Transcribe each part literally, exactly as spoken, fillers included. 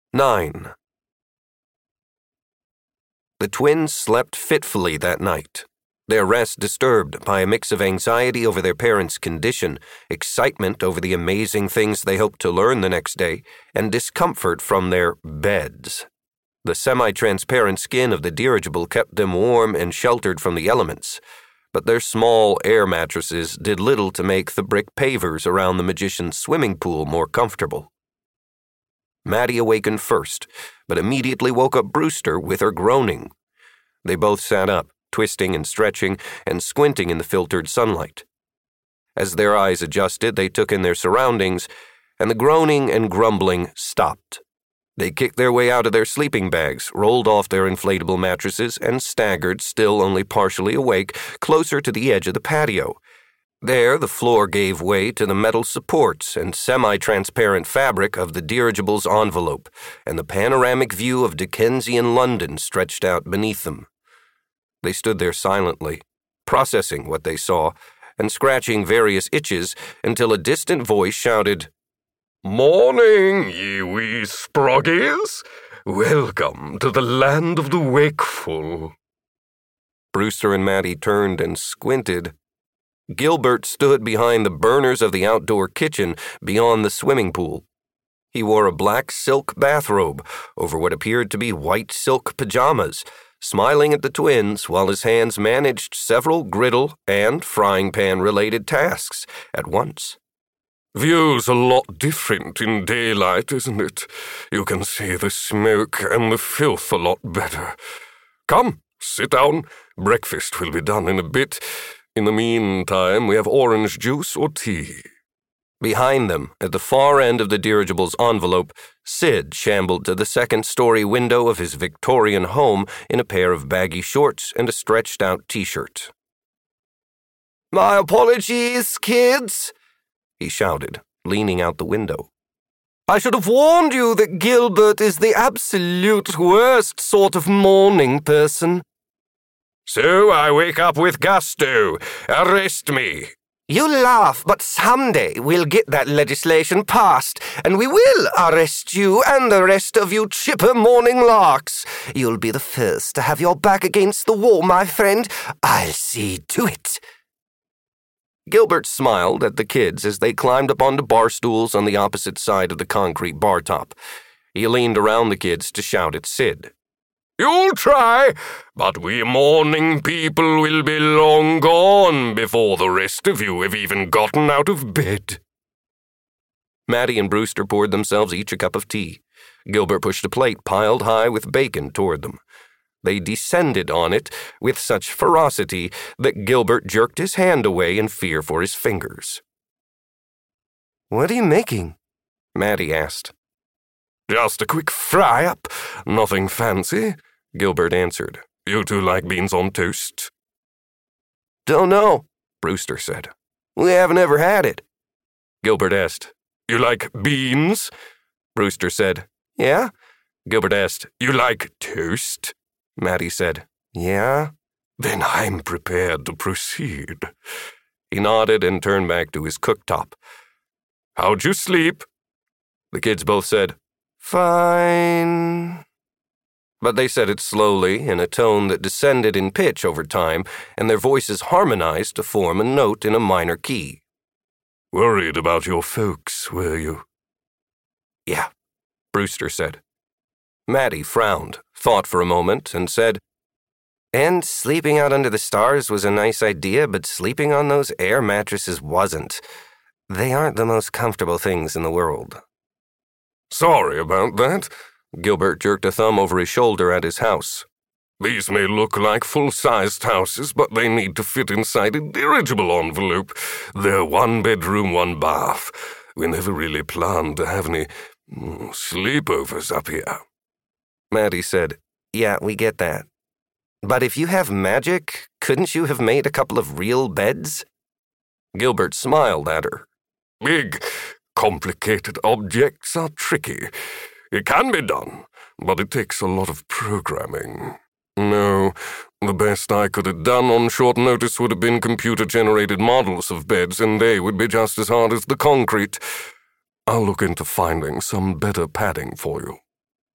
nine. The twins slept fitfully that night, their rest disturbed by a mix of anxiety over their parents' condition, excitement over the amazing things they hoped to learn the next day, and discomfort from their beds. The semi-transparent skin of the dirigible kept them warm and sheltered from the elements, but their small air mattresses did little to make the brick pavers around the magician's swimming pool more comfortable. Maddie awakened first, but immediately woke up Brewster with her groaning. They both sat up, twisting and stretching and squinting in the filtered sunlight. As their eyes adjusted, they took in their surroundings, and the groaning and grumbling stopped. They kicked their way out of their sleeping bags, rolled off their inflatable mattresses, and staggered, still only partially awake, closer to the edge of the patio. There, the floor gave way to the metal supports and semi-transparent fabric of the dirigible's envelope, and the panoramic view of Dickensian London stretched out beneath them. They stood there silently, processing what they saw, and scratching various itches until a distant voice shouted, "Morning, ye wee sproggies! Welcome to the land of the wakeful." Brewster and Maddie turned and squinted. Gilbert stood behind the burners of the outdoor kitchen beyond the swimming pool. He wore a black silk bathrobe over what appeared to be white silk pajamas, smiling at the twins while his hands managed several griddle and frying pan-related tasks at once. "View's a lot different in daylight, isn't it? You can see the smoke and the filth a lot better. Come, sit down. Breakfast will be done in a bit. In the meantime, we have orange juice or tea." Behind them, at the far end of the dirigible's envelope, Sid shambled to the second-story window of his Victorian home in a pair of baggy shorts and a stretched-out T-shirt. "My apologies, kids," he shouted, leaning out the window. "I should have warned you that Gilbert is the absolute worst sort of morning person." "So I wake up with gusto. Arrest me." "You laugh, but someday we'll get that legislation passed, and we will arrest you and the rest of you chipper morning larks. You'll be the first to have your back against the wall, my friend. I'll see to it." Gilbert smiled at the kids as they climbed up onto bar stools on the opposite side of the concrete bar top. He leaned around the kids to shout at Sid. "You'll try, but we morning people will be long gone before the rest of you have even gotten out of bed." Maddie and Brewster poured themselves each a cup of tea. Gilbert pushed a plate piled high with bacon toward them. They descended on it with such ferocity that Gilbert jerked his hand away in fear for his fingers. "What are you making?" Maddie asked. "Just a quick fry-up. Nothing fancy," Gilbert answered. "You two like beans on toast?" "Don't know," Brewster said. "We haven't ever had it." Gilbert asked, "You like beans?" Brewster said, "Yeah." Gilbert asked, "You like toast?" Maddie said, "Yeah." "Then I'm prepared to proceed." He nodded and turned back to his cooktop. "How'd you sleep?" The kids both said, "Fine." But they said it slowly, in a tone that descended in pitch over time, and their voices harmonized to form a note in a minor key. "Worried about your folks, were you?" "Yeah," Brewster said. Maddie frowned, thought for a moment, and said, "And sleeping out under the stars was a nice idea, but sleeping on those air mattresses wasn't. They aren't the most comfortable things in the world." "Sorry about that." Gilbert jerked a thumb over his shoulder at his house. "These may look like full-sized houses, but they need to fit inside a dirigible envelope. They're one bedroom, one bath. We never really planned to have any mm, sleepovers up here." Maddie said, "Yeah, we get that. But if you have magic, couldn't you have made a couple of real beds?" Gilbert smiled at her. "Big, complicated objects are tricky. It can be done, but it takes a lot of programming. No, the best I could have done on short notice would have been computer-generated models of beds, and they would be just as hard as the concrete. I'll look into finding some better padding for you."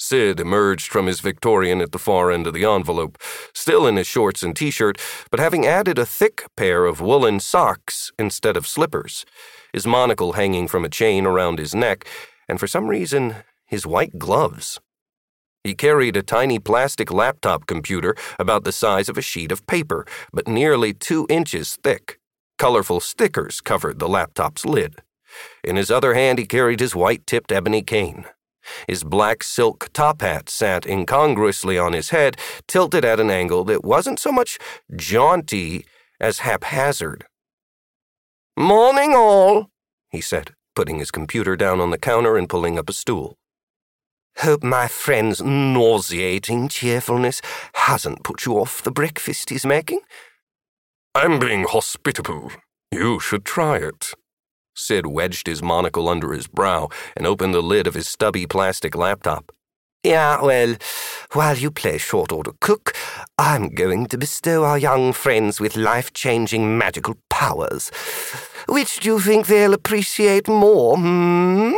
Sid emerged from his Victorian at the far end of the envelope, still in his shorts and t-shirt, but having added a thick pair of woolen socks instead of slippers, his monocle hanging from a chain around his neck, and for some reason, his white gloves. He carried a tiny plastic laptop computer about the size of a sheet of paper, but nearly two inches thick. Colorful stickers covered the laptop's lid. In his other hand, he carried his white-tipped ebony cane. His black silk top hat sat incongruously on his head, tilted at an angle that wasn't so much jaunty as haphazard. "Morning, all," he said, putting his computer down on the counter and pulling up a stool. "Hope my friend's nauseating cheerfulness hasn't put you off the breakfast he's making." "I'm being hospitable. You should try it." Sid wedged his monocle under his brow and opened the lid of his stubby plastic laptop. "Yeah, well, while you play short-order cook, I'm going to bestow our young friends with life-changing magical powers. Which do you think they'll appreciate more, hmm?"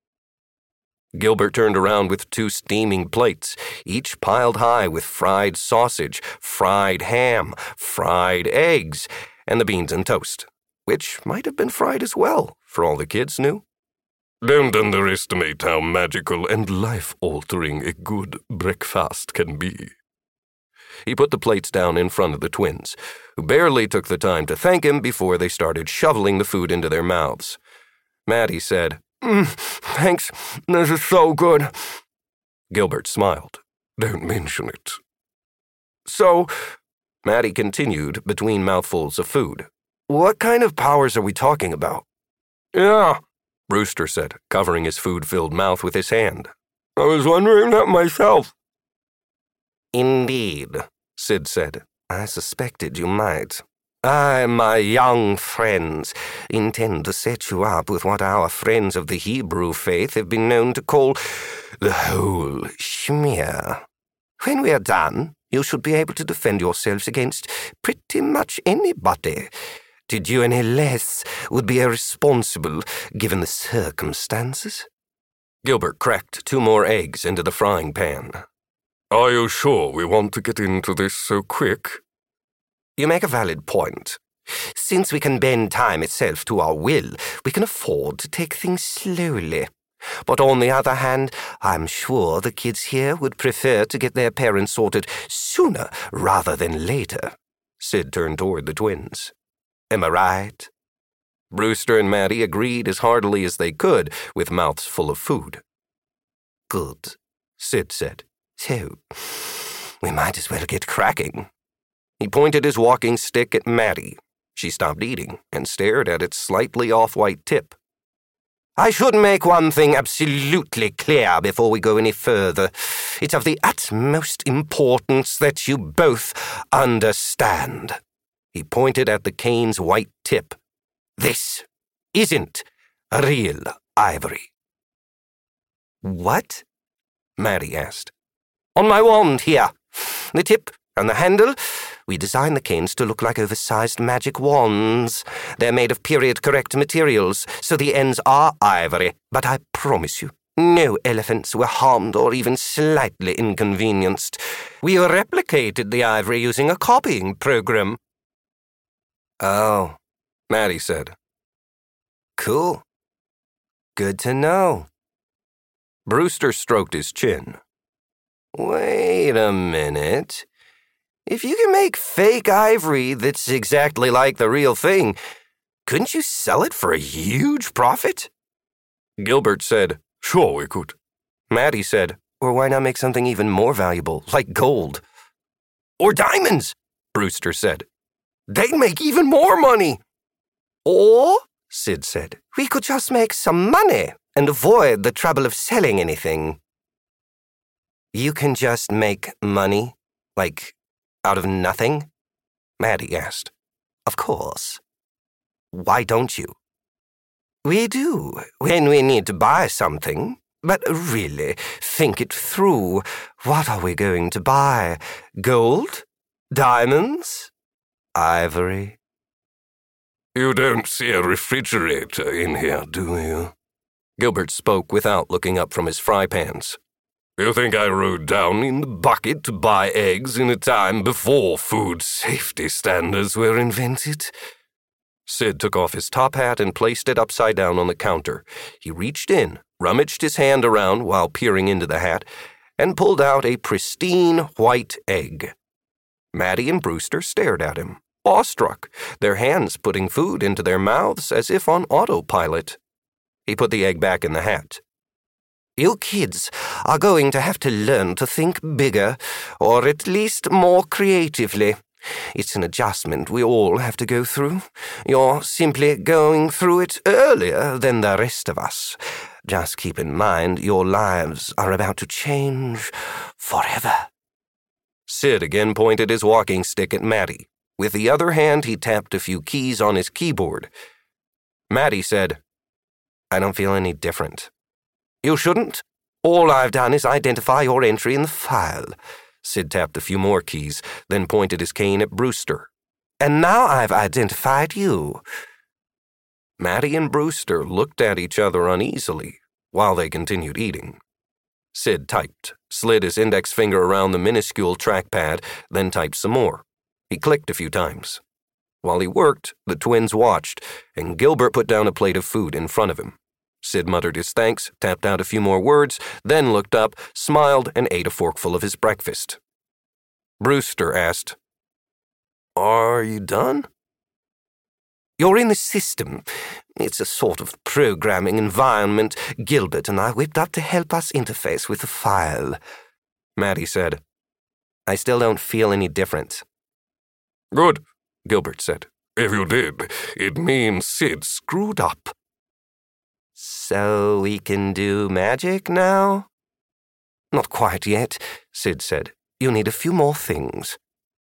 Gilbert turned around with two steaming plates, each piled high with fried sausage, fried ham, fried eggs, and the beans and toast, which might have been fried as well, for all the kids knew. "Don't underestimate how magical and life-altering a good breakfast can be." He put the plates down in front of the twins, who barely took the time to thank him before they started shoveling the food into their mouths. Maddie said, mm, "Thanks, this is so good." Gilbert smiled. "Don't mention it." "So," Maddie continued between mouthfuls of food, "what kind of powers are we talking about?" "Yeah," Brewster said, covering his food-filled mouth with his hand. "I was wondering that myself." "Indeed," Sid said. "I suspected you might. I, my young friends, intend to set you up with what our friends of the Hebrew faith have been known to call the whole schmear. When we are done, you should be able to defend yourselves against pretty much anybody. To do any less would be irresponsible, given the circumstances." Gilbert cracked two more eggs into the frying pan. "Are you sure we want to get into this so quick?" "You make a valid point. Since we can bend time itself to our will, we can afford to take things slowly. But on the other hand, I'm sure the kids here would prefer to get their parents sorted sooner rather than later." Sid turned toward the twins. "Am I right?" Brewster and Maddie agreed as heartily as they could, with mouths full of food. "Good," Sid said. "So, we might as well get cracking." He pointed his walking stick at Maddie. She stopped eating and stared at its slightly off-white tip. "I should make one thing absolutely clear before we go any further. It's of the utmost importance that you both understand." He pointed at the cane's white tip. "This isn't real ivory." "What?" Maddie asked. "On my wand here. The tip and the handle. We designed the canes to look like oversized magic wands. They're made of period-correct materials, so the ends are ivory. But I promise you, no elephants were harmed or even slightly inconvenienced. We replicated the ivory using a copying program." "Oh," Maddie said. "Cool. Good to know." Brewster stroked his chin. "Wait a minute. If you can make fake ivory that's exactly like the real thing, couldn't you sell it for a huge profit?" Gilbert said, "Sure we could." Maddie said, "Or why not make something even more valuable, like gold?" "Or diamonds," Brewster said. "They'd make even more money." "Or," Sid said, "we could just make some money and avoid the trouble of selling anything." "You can just make money? Like, out of nothing?" Maddie asked. "Of course. Why don't you?" "We do, when we need to buy something. But really, think it through. What are we going to buy? Gold? Diamonds? Ivory?" "You don't see a refrigerator in here, do you?" Gilbert spoke without looking up from his fry pans. You think I rode down in the bucket to buy eggs in a time before food safety standards were invented? Sid took off his top hat and placed it upside down on the counter. He reached in, rummaged his hand around while peering into the hat, and pulled out a pristine white egg. Maddie and Brewster stared at him, awestruck, their hands putting food into their mouths as if on autopilot. He put the egg back in the hat. You kids are going to have to learn to think bigger, or at least more creatively. It's an adjustment we all have to go through. You're simply going through it earlier than the rest of us. Just keep in mind your lives are about to change forever. Sid again pointed his walking stick at Maddie. With the other hand, he tapped a few keys on his keyboard. Maddie said, I don't feel any different. You shouldn't. All I've done is identify your entry in the file. Sid tapped a few more keys, then pointed his cane at Brewster. And now I've identified you. Maddie and Brewster looked at each other uneasily while they continued eating. Sid typed, slid his index finger around the minuscule trackpad, then typed some more. He clicked a few times. While he worked, the twins watched, and Gilbert put down a plate of food in front of him. Sid muttered his thanks, tapped out a few more words, then looked up, smiled, and ate a forkful of his breakfast. Brewster asked, Are you done? You're in the system. It's a sort of programming environment Gilbert and I whipped up to help us interface with the file. Maddie said, I still don't feel any different. Good, Gilbert said. If you did, it means Sid screwed up. So we can do magic now? Not quite yet, Sid said. You need a few more things.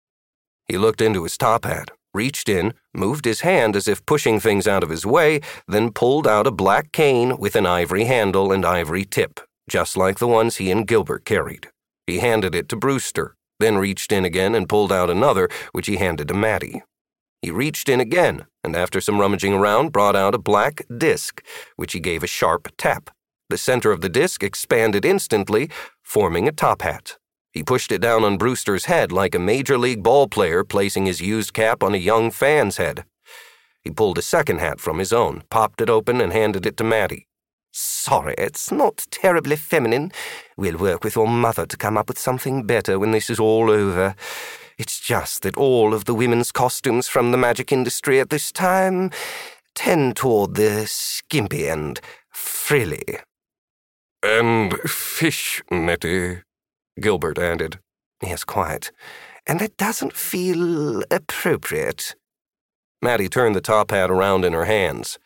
He looked into his top hat, reached in, moved his hand as if pushing things out of his way, then pulled out a black cane with an ivory handle and ivory tip, just like the ones he and Gilbert carried. He handed it to Brewster, then reached in again and pulled out another, which he handed to Maddie. He reached in again, and after some rummaging around, brought out a black disc, which he gave a sharp tap. The center of the disc expanded instantly, forming a top hat. He pushed it down on Brewster's head like a major league ball player placing his used cap on a young fan's head. He pulled a second hat from his own, popped it open, and handed it to Maddie. Sorry, it's not terribly feminine. We'll work with your mother to come up with something better when this is all over. It's just that all of the women's costumes from the magic industry at this time tend toward the skimpy and frilly. And fishnetty, Gilbert added. Yes, quite. And that doesn't feel appropriate. Maddie turned the top hat around in her hands.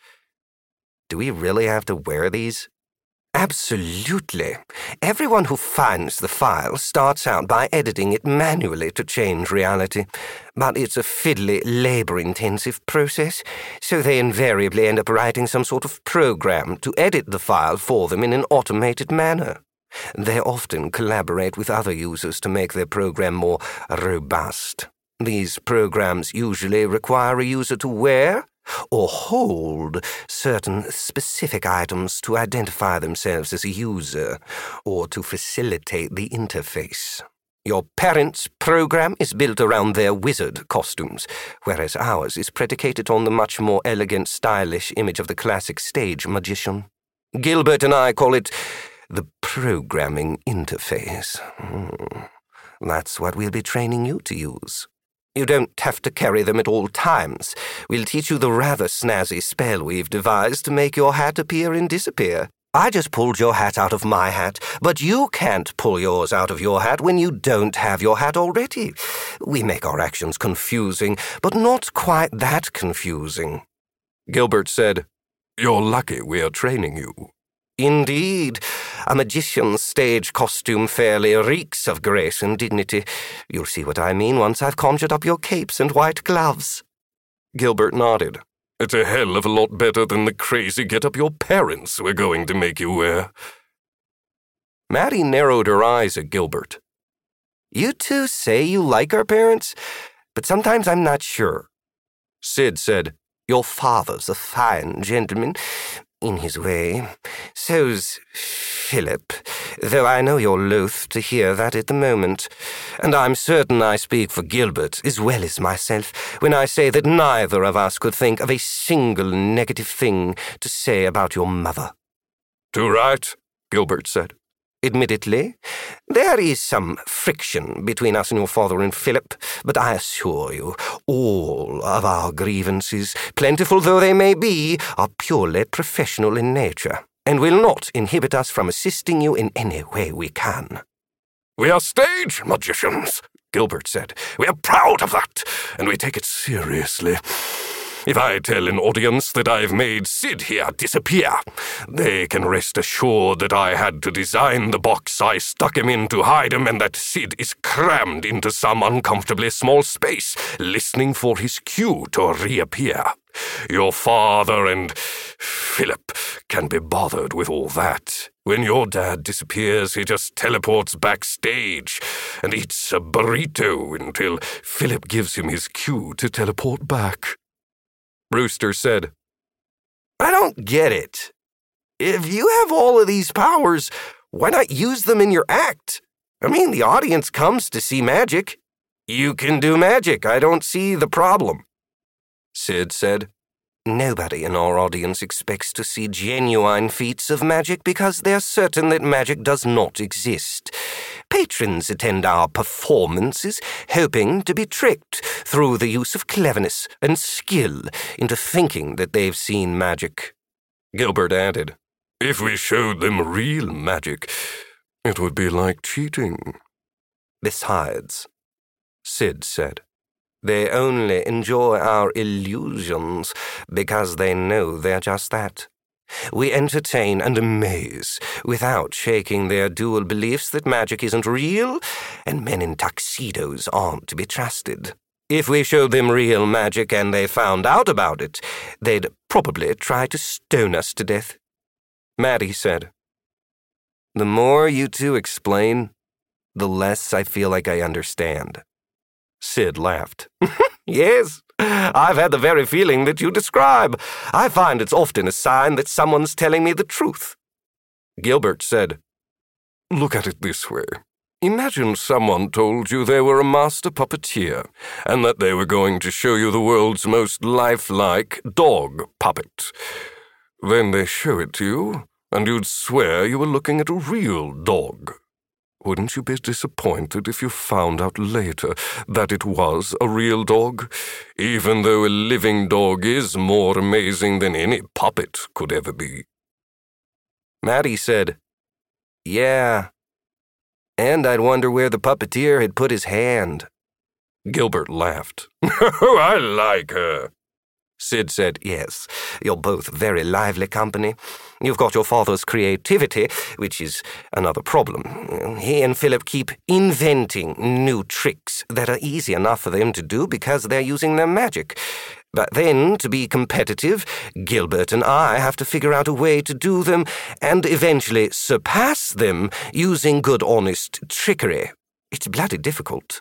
Do we really have to wear these? Absolutely. Everyone who finds the file starts out by editing it manually to change reality. But it's a fiddly, labor-intensive process, so they invariably end up writing some sort of program to edit the file for them in an automated manner. They often collaborate with other users to make their program more robust. These programs usually require a user to wear or hold certain specific items to identify themselves as a user or to facilitate the interface. Your parents' program is built around their wizard costumes, whereas ours is predicated on the much more elegant, stylish image of the classic stage magician. Gilbert and I call it the programming interface. Hmm. That's what we'll be training you to use. You don't have to carry them at all times. We'll teach you the rather snazzy spell we've devised to make your hat appear and disappear. I just pulled your hat out of my hat, but you can't pull yours out of your hat when you don't have your hat already. We make our actions confusing, but not quite that confusing. Gilbert said, You're lucky we're training you. Indeed. A magician's stage costume fairly reeks of grace and dignity. You'll see what I mean once I've conjured up your capes and white gloves. Gilbert nodded. It's a hell of a lot better than the crazy get-up your parents were going to make you wear. Maddie narrowed her eyes at Gilbert. You two say you like our parents, but sometimes I'm not sure. Sid said, Your father's a fine gentleman. in his way. So's Philip, though I know you're loath to hear that at the moment. And I'm certain I speak for Gilbert as well as myself when I say that neither of us could think of a single negative thing to say about your mother. Too right, Gilbert said. Admittedly, there is some friction between us and your father and Philip, but I assure you, all of our grievances, plentiful though they may be, are purely professional in nature, and will not inhibit us from assisting you in any way we can. We are stage magicians, Gilbert said. We are proud of that, and we take it seriously. If I tell an audience that I've made Sid here disappear, they can rest assured that I had to design the box I stuck him in to hide him, and that Sid is crammed into some uncomfortably small space, listening for his cue to reappear. Your father and Philip can be bothered with all that. When your dad disappears, he just teleports backstage and eats a burrito until Philip gives him his cue to teleport back. Brewster said, I don't get it. If you have all of these powers, why not use them in your act? I mean, the audience comes to see magic. You can do magic. I don't see the problem. Sid said, Nobody in our audience expects to see genuine feats of magic because they're certain that magic does not exist. Patrons attend our performances hoping to be tricked through the use of cleverness and skill into thinking that they've seen magic. Gilbert added, If we showed them real magic, it would be like cheating. Besides, Sid said, they only enjoy our illusions because they know they're just that. We entertain and amaze without shaking their dual beliefs that magic isn't real and men in tuxedos aren't to be trusted. If we showed them real magic and they found out about it, they'd probably try to stone us to death. Maddie said, The more you two explain, the less I feel like I understand. Sid laughed. Yes, I've had the very feeling that you describe. I find it's often a sign that someone's telling me the truth. Gilbert said, Look at it this way. Imagine someone told you they were a master puppeteer and that they were going to show you the world's most lifelike dog puppet. Then they show it to you, and you'd swear you were looking at a real dog. Wouldn't you be disappointed if you found out later that it was a real dog, even though a living dog is more amazing than any puppet could ever be? Maddie said, Yeah, and I'd wonder where the puppeteer had put his hand. Gilbert laughed. Oh, I like her. Sid said, Yes, you're both very lively company. You've got your father's creativity, which is another problem. He and Philip keep inventing new tricks that are easy enough for them to do because they're using their magic. But then, to be competitive, Gilbert and I have to figure out a way to do them and eventually surpass them using good, honest trickery. It's bloody difficult.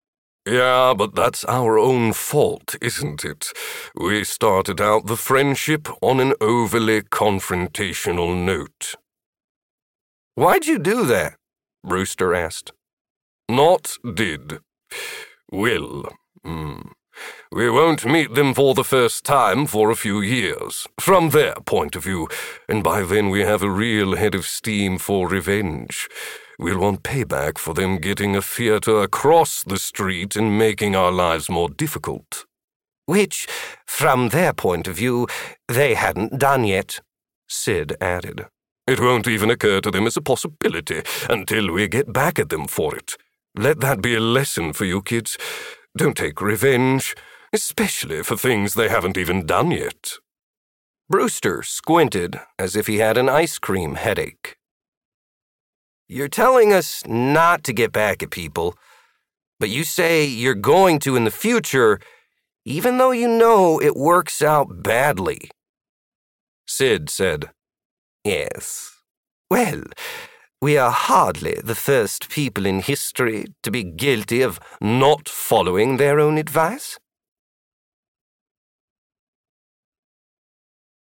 Yeah, but that's our own fault, isn't it? We started out the friendship on an overly confrontational note. Why'd you do that? Brewster asked. Not did. Will. Mm. We won't meet them for the first time for a few years, from their point of view, and by then we have a real head of steam for revenge. We'll want payback for them getting a theater across the street and making our lives more difficult. Which, from their point of view, they hadn't done yet, Sid added. It won't even occur to them as a possibility until we get back at them for it. Let that be a lesson for you kids. Don't take revenge, especially for things they haven't even done yet. Brewster squinted as if he had an ice cream headache. You're telling us not to get back at people, but you say you're going to in the future, even though you know it works out badly. Sid said, Yes. Well, we are hardly the first people in history to be guilty of not following their own advice.